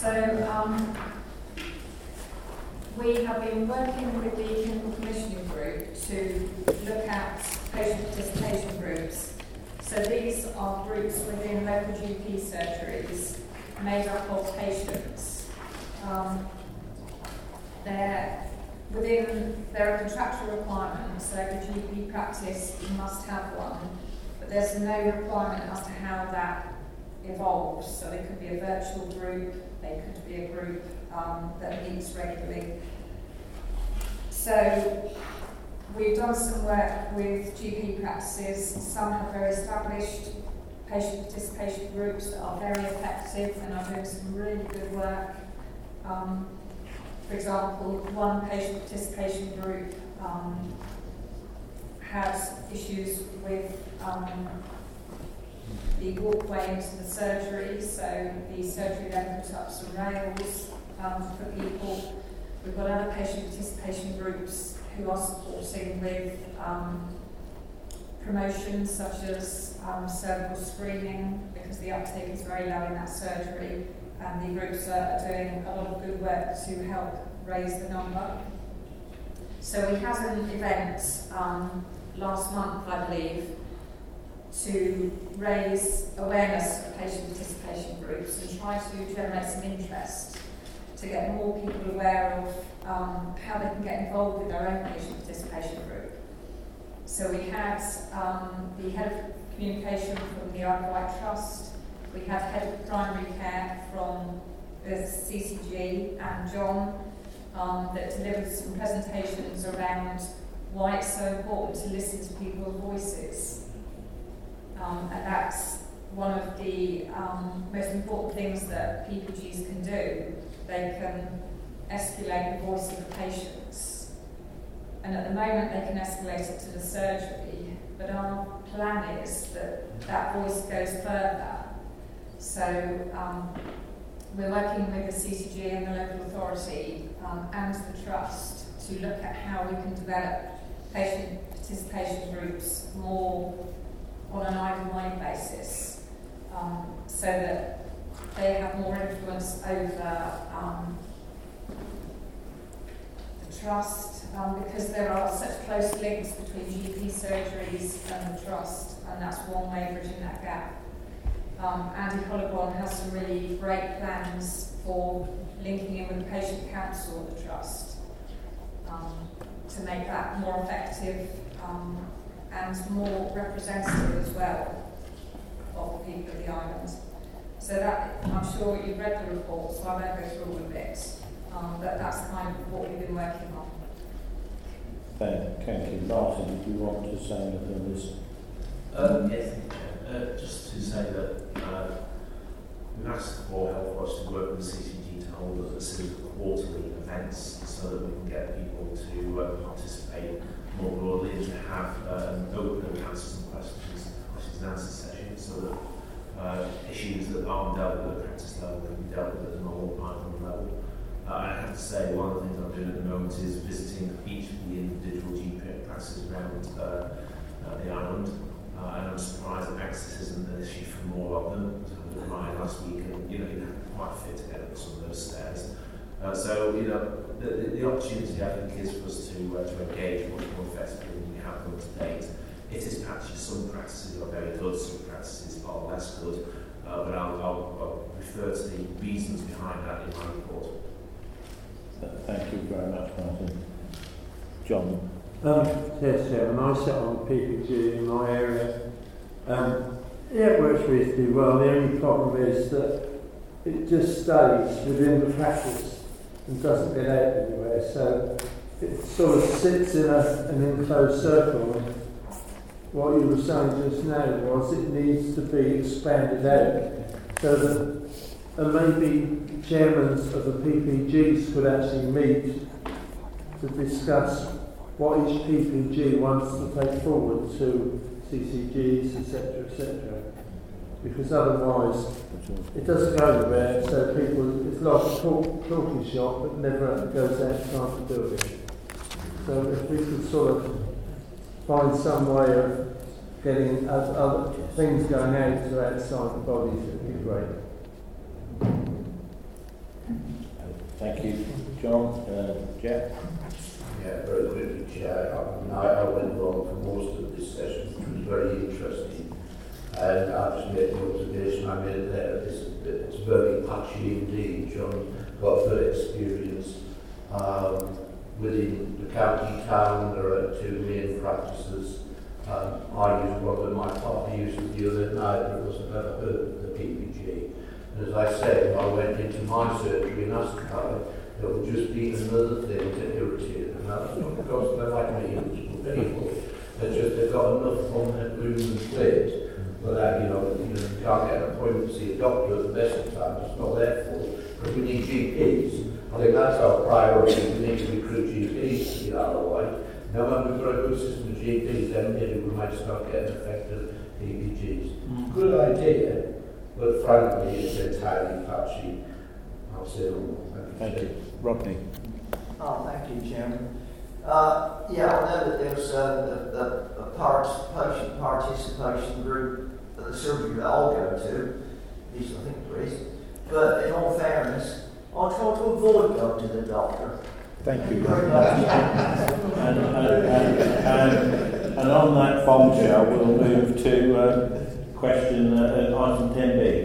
We have been working with the Clinical Commissioning Group to look at patient participation groups. So these are groups within local GP surgeries made up of patients. There are contractual requirements, so every GP practice must have one, but there's no requirement as to how that evolves. So they could be a virtual group, they could be a group that meets regularly. So we've done some work with GP practices. Some have very established patient participation groups that are very effective and are doing some really good work. For example, one patient participation group has issues with the walkway into the surgery, so the surgery then puts up some rails for people. We've got other patient participation groups who are supporting with promotions such as cervical screening, because the uptake is very low in that surgery, and the groups are doing a lot of good work to help raise the number. So we had an event last month, I believe, to raise awareness of patient participation groups and try to generate some interest to get more people aware of how they can get involved with their own patient participation group. So we had the head of communication from the Isle of Wight Trust, we had head of primary care from the CCG and John that delivered some presentations around why it's so important to listen to people's voices. And that's one of the most important things that PPGs can do. They can escalate the voice of the patients. And at the moment they can escalate it to the surgery, but our plan is that that voice goes further. So we're working with the CCG and the local authority and the trust to look at how we can develop patient participation groups more on an eye-to-eye basis, so that they have more influence over the trust, because there are such close links between GP surgeries and the trust, and that's one way of bridging that gap. Andy Hollobon has some really great plans for linking in with the patient council of the trust to make that more effective and more representative as well of the people of the island. So that, I'm sure you've read the report, so I won't go through all of it, but that's kind of what we've been working on. Thank you. Martin, did you want to say anything on this? Yes, just to say that we've asked for Health Watch to work with the CCG to hold us a series of quarterly events so that we can get people to participate more broadly and to have an open and answers and questions and answer session, so that issues that aren't dealt with at practice level can be dealt with at a normal primary level. I have to say, one of the things I'm doing at the moment is visiting each of the individual GP practices around the island, and I'm surprised that access isn't an issue for more of them. So I was at mine last week, and you have to quite fit to get up some of those stairs. So the opportunity, I think, is for us to engage much more effectively than we have done to date. It is patchy. Some practices are very good, some practices are less good, but I'll refer to the reasons behind that in my report. Thank you very much, Martin. John? Yes, Chairman, I sit on the PPG in my area. It works reasonably well. The only problem is that it just stays within the practice and doesn't get out anywhere. So it sort of sits in an enclosed circle. And what you were saying just now was it needs to be expanded out so that maybe chairmen of the PPGs could actually meet to discuss what each PPG wants to take forward to CCGs, etc. Because otherwise it doesn't go anywhere, so people, it's like a talking shop but never goes out trying to do it. So if we could sort of find some way of getting other things going out to outside the bodies, it would be great. Thank you, John. Jeff? Yeah, very quickly, Chair. I went along for most of this session, which was very interesting. And I just made the observation I made there. It's very patchy indeed. John got good experience within the county town. There are two main practices. I use one, but my partner uses the other. Neither of us have ever heard of the PPG. And as I said, I went into my surgery and asked about it. It would just be another thing to irritate them. That's not because they're like me, people. It's just they've got enough on their room and plate. But that, you can't get an appointment to see a doctor at the best of times. It's not their fault. But we need GPs. I think that's our priority. We need to recruit GPs to get out of the way. Now, when we've got a good system of GPs, then maybe we might start getting effective PPGs. Good idea, but frankly, it's entirely patchy. I'll say no more. Thank you. Rodney? Oh, thank you, Chairman. I know that there's a patient participation group at the surgery that I'll go to, at least I think there is. But in all fairness, I'll try to avoid going to the doctor. Thank you. Very much. And on that bombshell, we'll move to question item 10B.